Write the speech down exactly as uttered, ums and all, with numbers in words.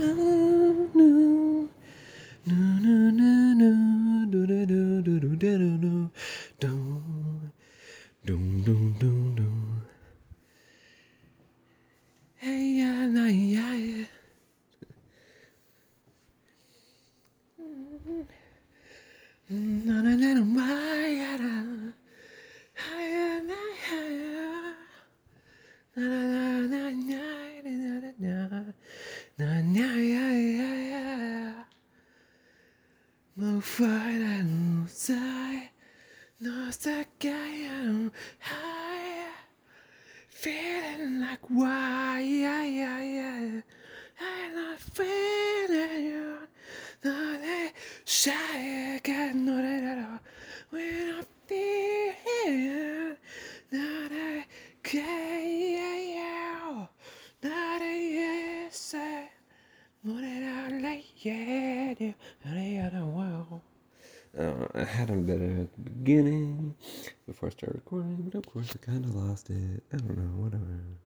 No, no, no, no, no, no, do, do, do, do, do, do, do, do, do, do, do, do. Hey, yeah, nah, yeah, yeah. Na, na, na, na, my, yeah, na. Hi, yeah, nah, yeah, yeah. Na, na, na, na, na, na, na, na. Na, na, yeah, yeah, yeah. No fight, no side, no second high. Feeling like why, yeah, yeah, yeah. I'm not feeling you. Not a shy, I got not at all. When I'm feeling, not a okay, yeah, not a yes, I. Not at all, like, yeah, yeah, yeah, wow. Uh, I had them better at the beginning before I started recording, but of course I kind of lost it. I don't know, whatever.